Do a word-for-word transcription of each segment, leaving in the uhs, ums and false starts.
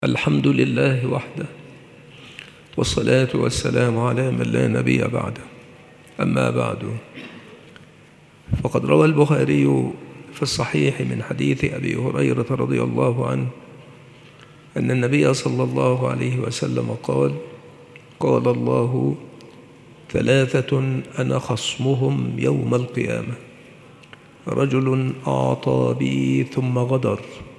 الحمد لله وحده، والصلاة والسلام على من لا نبي بعده. أما بعد، فقد روى البخاري في الصحيح من حديث أبي هريرة رضي الله عنه أن النبي صلى الله عليه وسلم قال: قال الله: ثلاثة أنا خصمهم يوم القيامة، رجل أعطى بي ثم غدر،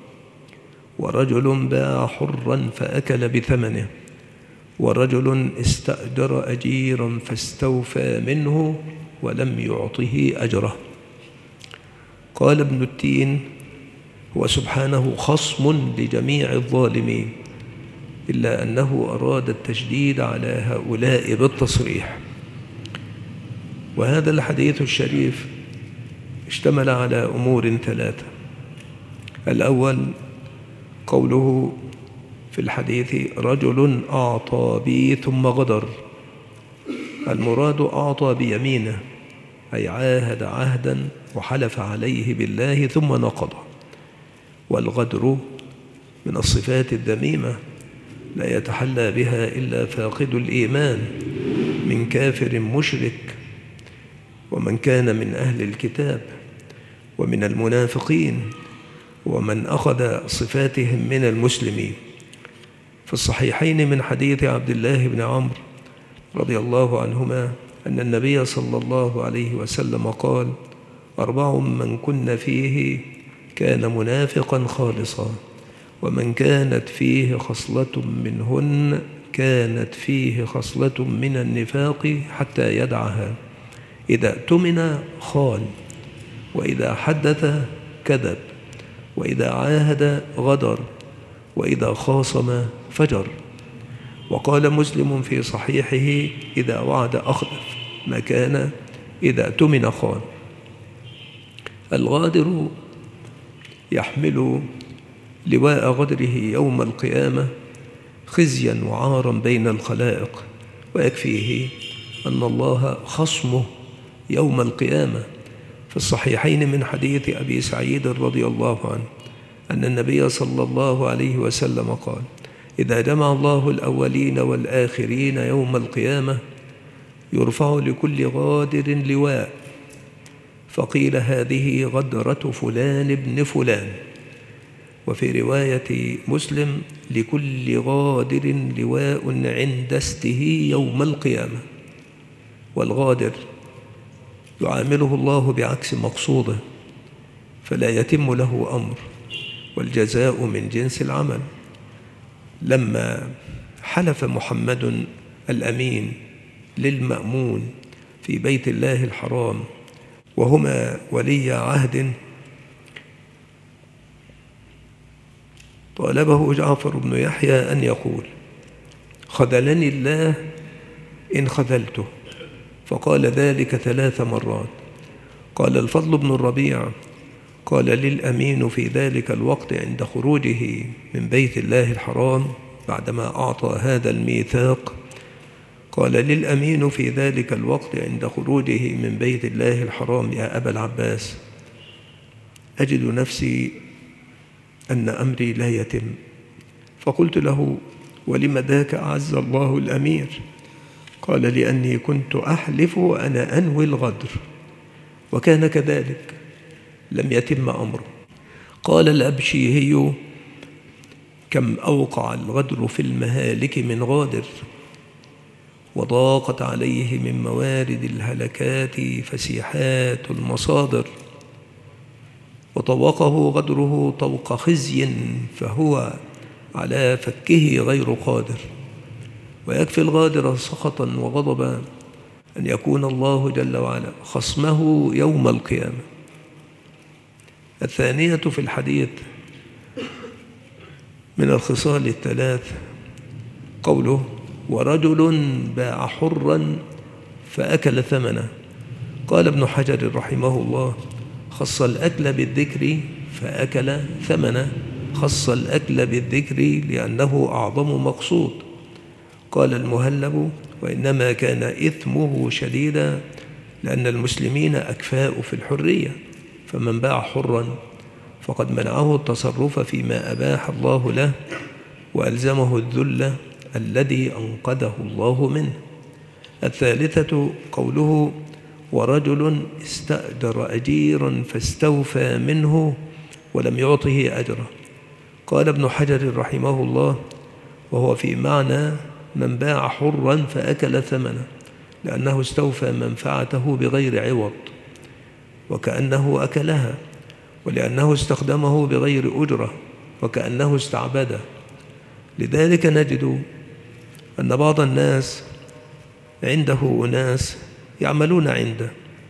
ورجل باع حرا فأكل بثمنه، ورجل استأجر أجيرا فاستوفى منه ولم يعطه أجره. قال ابن التين: هو سبحانه خصم لجميع الظالمين، إلا أنه أراد التشديد على هؤلاء بالتصريح. وهذا الحديث الشريف اشتمل على أمور ثلاثة. الأول قوله في الحديث: رجل أعطى بي ثم غدر. المراد أعطى بيمينه، أي عاهد عهدا وحلف عليه بالله ثم نقضه. والغدر من الصفات الذميمة لا يتحلى بها إلا فاقد الإيمان من كافر مشرك، ومن كان من أهل الكتاب ومن المنافقين، ومن أخذ صفاتهم من المسلمين. في الصحيحين من حديث عبد الله بن عمرو رضي الله عنهما أن النبي صلى الله عليه وسلم قال: أربع من كن فيه كان منافقا خالصا، ومن كانت فيه خصلة منهن كانت فيه خصلة من النفاق حتى يدعها: إذا اؤتمن خان، وإذا حدث كذب، وإذا عاهد غدر، وإذا خاصم فجر. وقال مسلم في صحيحه: إذا وعد أخلف، ما كان إذا اؤتمن خان. الغادر يحمل لواء غدره يوم القيامة خزيا وعارا بين الخلائق، ويكفيه أن الله خصمه يوم القيامة. في الصحيحين من حديث أبي سعيد رضي الله عنه أن النبي صلى الله عليه وسلم قال: إذا جمع الله الأولين والآخرين يوم القيامة يرفع لكل غادر لواء، فقيل: هذه غدرة فلان ابن فلان. وفي رواية مسلم: لكل غادر لواء عند استه يوم القيامة. والغادر يعامله الله بعكس مقصوده، فلا يتم له أمر، والجزاء من جنس العمل. لما حلف محمد الأمين للمأمون في بيت الله الحرام وهما ولي عهد، طالبه جعفر بن يحيى أن يقول: خذلني الله إن خذلته، فقال ذلك ثلاث مرات. قال الفضل بن الربيع: قال للأمين في ذلك الوقت عند خروجه من بيت الله الحرام بعدما أعطى هذا الميثاق، قال للأمين في ذلك الوقت عند خروجه من بيت الله الحرام: يا أبا العباس، أجد نفسي أن أمري لا يتم. فقلت له: ولم ذاك أعز الله الأمير؟ قال: لأني كنت أحلف وأنا أنوي الغدر، وكان كذلك، لم يتم أمره. قال الأبشيهي: كم أوقع الغدر في المهالك من غادر، وضاقت عليه من موارد الهلكات فسيحات المصادر، وطوقه غدره طوق خزي فهو على فكه غير قادر. ويكفي الغادر سخطا وغضبا أن يكون الله جل وعلا خصمه يوم القيامة. الثانية في الحديث من الخصال الثلاث قوله: ورجل باع حرا فأكل ثمنه. قال ابن حجر رحمه الله: خص الأكل بالذكر فأكل ثمنه، خص الأكل بالذكر لأنه أعظم مقصود. قال المهلب: وإنما كان إثمه شديدا لأن المسلمين أكفاء في الحرية، فمن باع حرا فقد منعه التصرف فيما أباح الله له، وألزمه الذل الذي أنقذه الله منه. الثالثة قوله: ورجل استأجر أجيرا فاستوفى منه ولم يعطه أجره. قال ابن حجر رحمه الله: وهو في معنى من باع حرا فأكل ثمنه، لأنه استوفى منفعته بغير عوض وكأنه أكلها، ولأنه استخدمه بغير أجرة وكأنه استعبده. لذلك نجد أن بعض الناس عنده أناس يعملون عنده،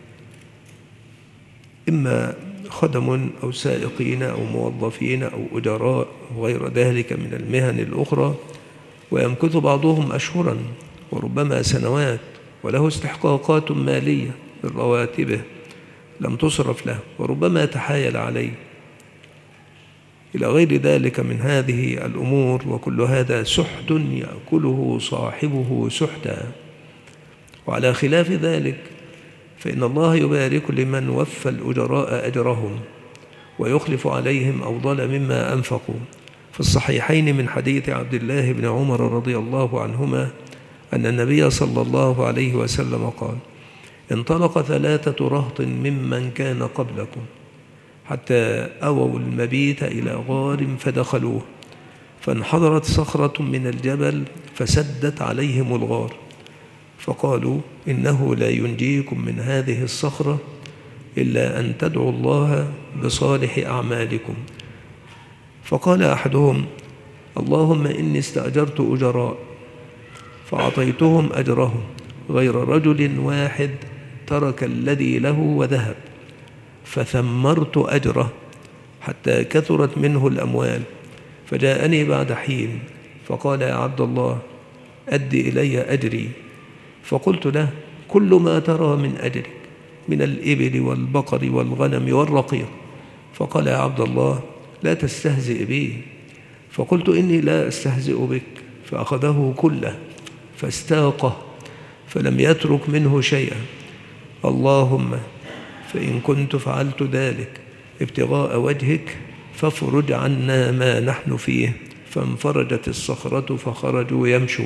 إما خدم أو سائقين أو موظفين أو أجراء وغير ذلك من المهن الأخرى، ويمكث بعضهم أشهرا وربما سنوات وله استحقاقات مالية من رواتبه لم تصرف له، وربما تحايل عليه إلى غير ذلك من هذه الأمور. وكل هذا سحت يأكله صاحبه سحتا. وعلى خلاف ذلك فإن الله يبارك لمن وفى الأجراء أجرهم ويخلف عليهم أفضل مما أنفقوا. في الصحيحين من حديث عبد الله بن عمر رضي الله عنهما أن النبي صلى الله عليه وسلم قال: انطلق ثلاثة رهط ممن كان قبلكم حتى أووا المبيت إلى غار فدخلوه، فانحدرت صخرة من الجبل فسدت عليهم الغار، فقالوا: إنه لا ينجيكم من هذه الصخرة إلا أن تدعوا الله بصالح أعمالكم. فقال أحدهم: اللهم إني استأجرت أجراء فأعطيتهم أجرهم، غير رجل واحد ترك الذي له وذهب، فثمرت أجره حتى كثرت منه الأموال، فجاءني بعد حين فقال: يا عبد الله أد إلي أجري. فقلت له: كل ما ترى من أجرك من الإبل والبقر والغنم والرقيق. فقال: يا عبد الله لا تستهزئ بي. فقلت: إني لا أستهزئ بك. فأخذه كله فاستاقه فلم يترك منه شيئا. اللهم فإن كنت فعلت ذلك ابتغاء وجهك فافرج عنا ما نحن فيه. فانفرجت الصخرة فخرجوا يمشون.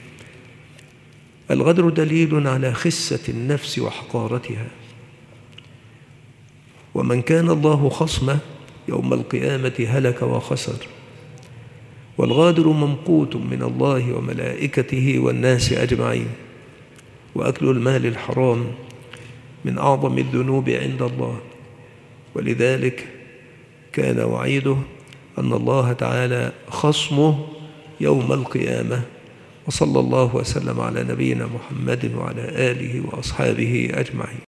الغدر دليل على خسة النفس وحقارتها، ومن كان الله خصمه يوم القيامة هلك وخسر. والغادر ممقوت من الله وملائكته والناس أجمعين. وأكل المال الحرام من أعظم الذنوب عند الله، ولذلك كان وعيده أن الله تعالى خصمه يوم القيامة. وصلى الله وسلم على نبينا محمد وعلى آله وأصحابه أجمعين.